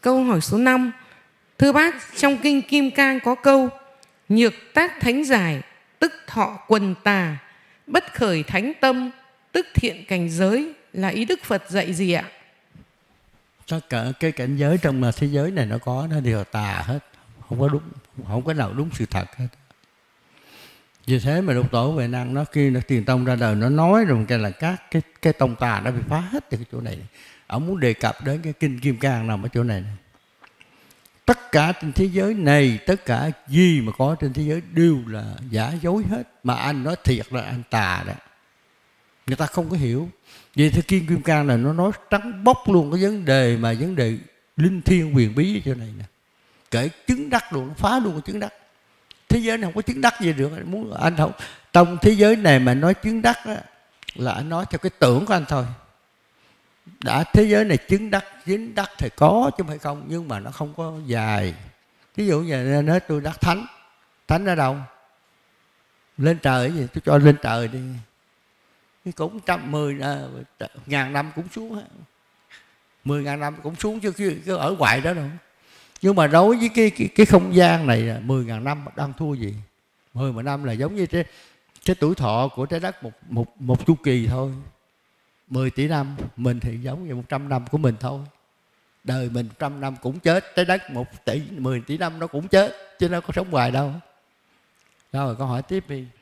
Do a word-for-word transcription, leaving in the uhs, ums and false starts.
Câu hỏi số năm. Thưa bác, trong kinh Kim Cang có câu nhược tác thánh giải, tức thọ quần tà, bất khởi thánh tâm, tức thiện cảnh giới, là ý Đức Phật dạy gì ạ? Tất cả cái cảnh giới trong thế giới này nó có, nó đều tà hết, không có đúng, không có nào đúng sự thật hết. Vì thế mà Lục Tổ Huệ Năng nó khi nó truyền tông ra đời, nó nói rồi cái là các cái cái tông tà nó bị phá hết từ cái chỗ này. Ông muốn đề cập đến cái kinh Kim Cang nằm ở chỗ này. Tất cả trên thế giới này, tất cả gì mà có trên thế giới đều là giả dối hết. Mà anh nói thiệt là anh tà đó. Người ta không có hiểu. Vì thế kinh Kim Cang này nó nói trắng bóc luôn cái vấn đề mà vấn đề linh thiêng huyền bí ở chỗ này nè. Kể chứng đắc luôn, nó phá luôn cái chứng đắc. Thế giới này không có chứng đắc gì được. Muốn anh không, trong thế giới này mà nói chứng đắc á, là anh nói theo cái tưởng của anh thôi. Đã thế giới này chứng đắc, chứng đắc thì có chứ không phải không, nhưng mà nó không có dài. Ví dụ như nói tôi đắc thánh. Thánh ở đâu? Lên trời gì? Tôi cho lên trời đi. Cũng trăm mười ngàn năm cũng xuống. Mười ngàn năm cũng xuống chứ cứ ở ngoài đó đâu. Nhưng mà đối với cái, cái, cái không gian này mười ngàn năm đang thua gì? Mười ngàn năm là giống như cái, cái tuổi thọ của trái đất một, một, một chu kỳ thôi. Mười tỷ năm, mình thì giống như một trăm năm của mình thôi. Đời mình trăm năm cũng chết, trái đất một tỷ, mười tỷ năm nó cũng chết, chứ nó có sống hoài đâu. Rồi câu hỏi tiếp đi.